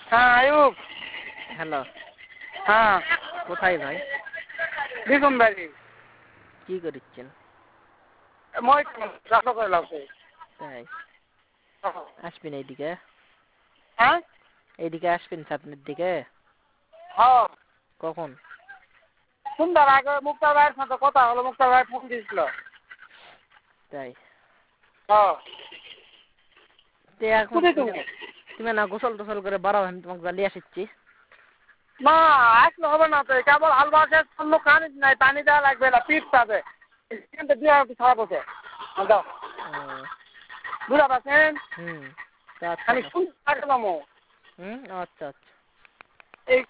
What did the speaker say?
হ্যাঁ আয়ুব। হ্যালো। হ্যাঁ কোথায় ভাই? দেখুন বাড়ি কি করছেন? মই চাষ করে লাগছে। তাই আসবেন এইদিকে? হ্যাঁ এইদিকে আসবেন সামনের দিকে? হ্যাঁ কখন? সুন্দর আগে মুক্তার ভাইয়ের সাথে কথা হলো, মুক্তার ভাই ফোন দিয়েছিল। তাই হ্যাঁ তে এখন কোথায় তুমি? তুমি না গোসল টোসল করে বাড়াও, আমি তোমাকে জ্বালিয়ে আসছি। না আসলে হবে না তো, কেবল হালবা শেষ করলো, কানি নাই, পানি দেওয়া লাগবে না, পিঠ পাবে দিয়ে একটু খারাপ হচ্ছে। দাও বুঝা পাচ্ছেন? তা আচ্ছা খালি না। সুন্দর আচ্ছা আচ্ছা।